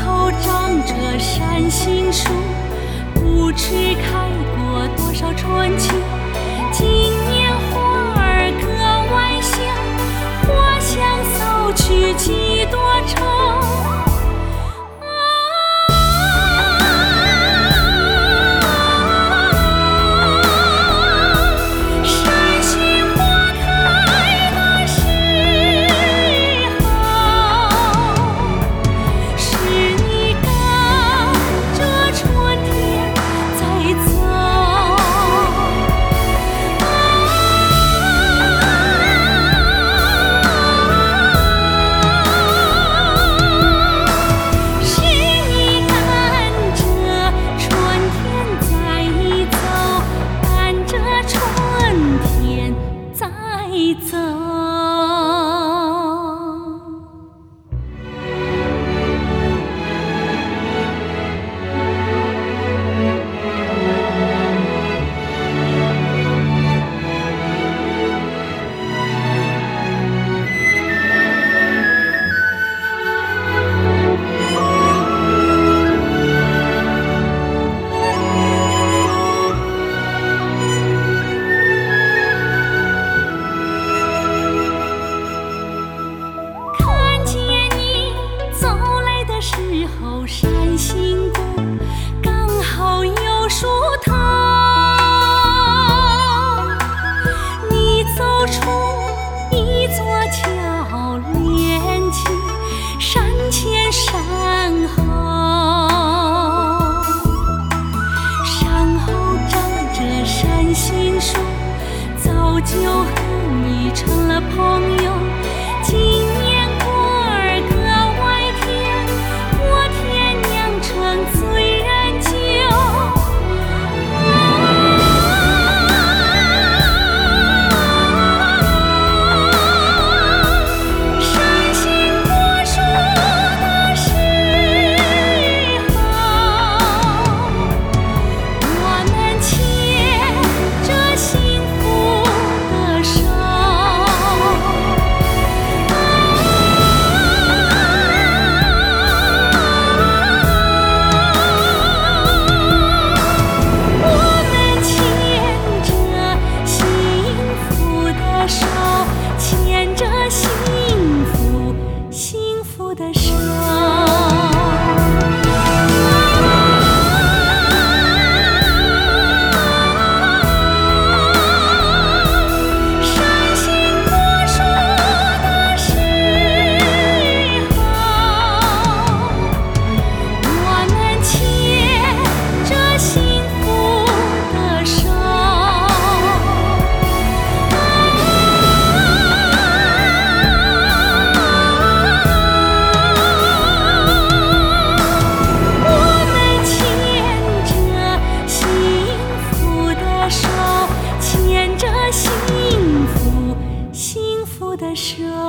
头长着山杏树，不知开过多少春秋。今年花儿格外香，花香扫去几多愁。山杏谷刚好有树头，你走出一座桥，连起山前山后，山后长着山杏树，早就和你成了朋友。今年果儿格外甜，我甜酿成醉人酒。山杏果树的时候，我们牵着幸福的手。牵着幸福，幸福的手。山杏果树的时候，我们牵着幸福的手。牵着幸福，幸福的手。